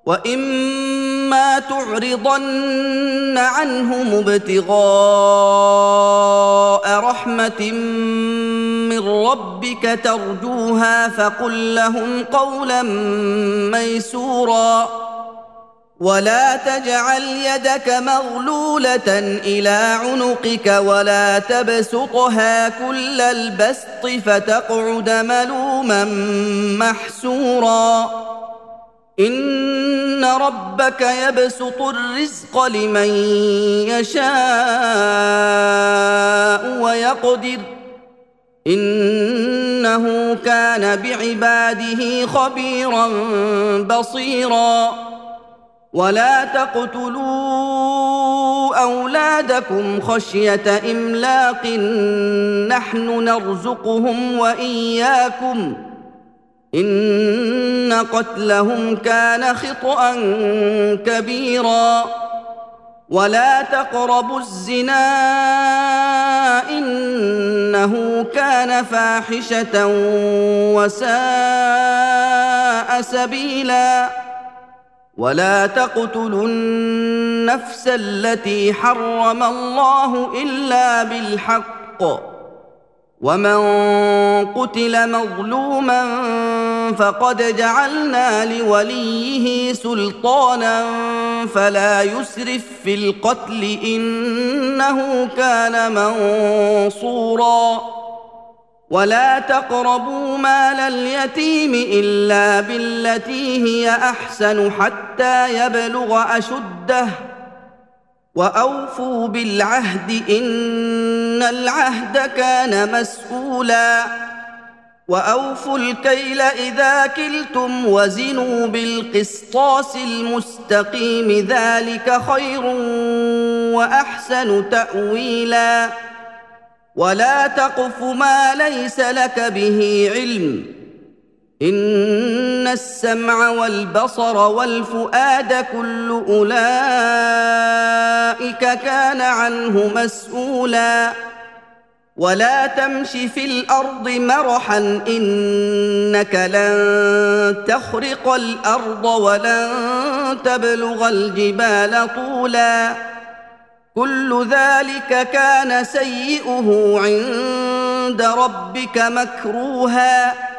وإما تعرضن عنهم ابتغاء رحمة من ربك ترجوها فقل لهم قولا ميسورا ولا تجعل يدك مغلولة إلى عنقك ولا تبسطها كل البسط فتقعد ملوما محسورا إن ربك يبسط الرزق لمن يشاء ويقدر إنه كان بعباده خبيرا بصيرا ولا تقتلوا أولادكم خشية إملاق نحن نرزقهم وإياكم إن قتلهم كان خطأ كبيرا ولا تقربوا الزنا إنه كان فاحشة وساء سبيلا ولا تقتلوا النفس التي حرم الله إلا بالحق ومن قتل مظلوما فقد جعلنا لوليه سلطانا فلا يسرف في القتل إنه كان منصورا ولا تقربوا مال اليتيم إلا بالتي هي أحسن حتى يبلغ أشده وأوفوا بالعهد إن العهد كان مسؤولا وأوفوا الكيل إذا كلتم وزنوا بالقسطاس المستقيم ذلك خير وأحسن تأويلا ولا تقف ما ليس لك به علم إن السمع والبصر والفؤاد كل أولئك كان عنه مسؤولا ولا تمش في الأرض مرحا إنك لن تخرق الأرض ولن تبلغ الجبال طولا كل ذلك كان سيئه عند ربك مكروها